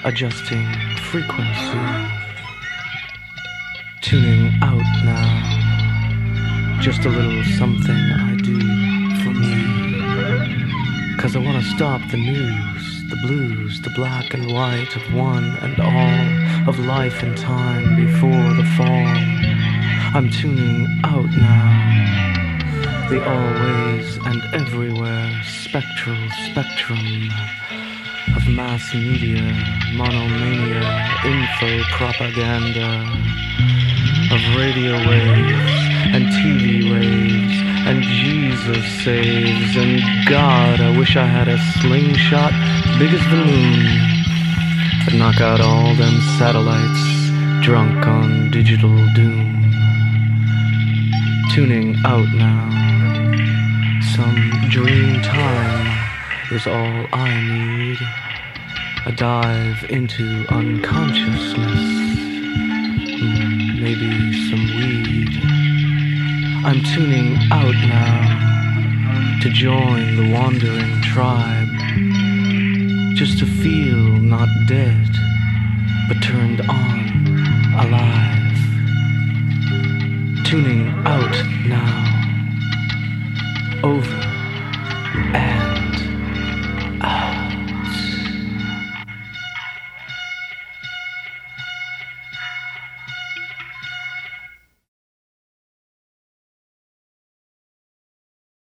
adjusting frequency, tuning out now. Just a little something I do for me. 'Cause I wanna stop the news, the blues, the black and white of one and all, of life and time before the fall. I'm tuning out now. The always and everywhere spectral spectrum of mass media, monomania, info propaganda, of radio waves and TV waves, and Jesus saves, and God, I wish I had a slingshot big as the moon to knock out all them satellites drunk on digital doom. Tuning out now. Some dream time is all I need. A dive into unconsciousness. Maybe some weed. I'm tuning out now to join the wandering tribe. Just to feel not dead, but turned on, alive. Tuning out now. Over.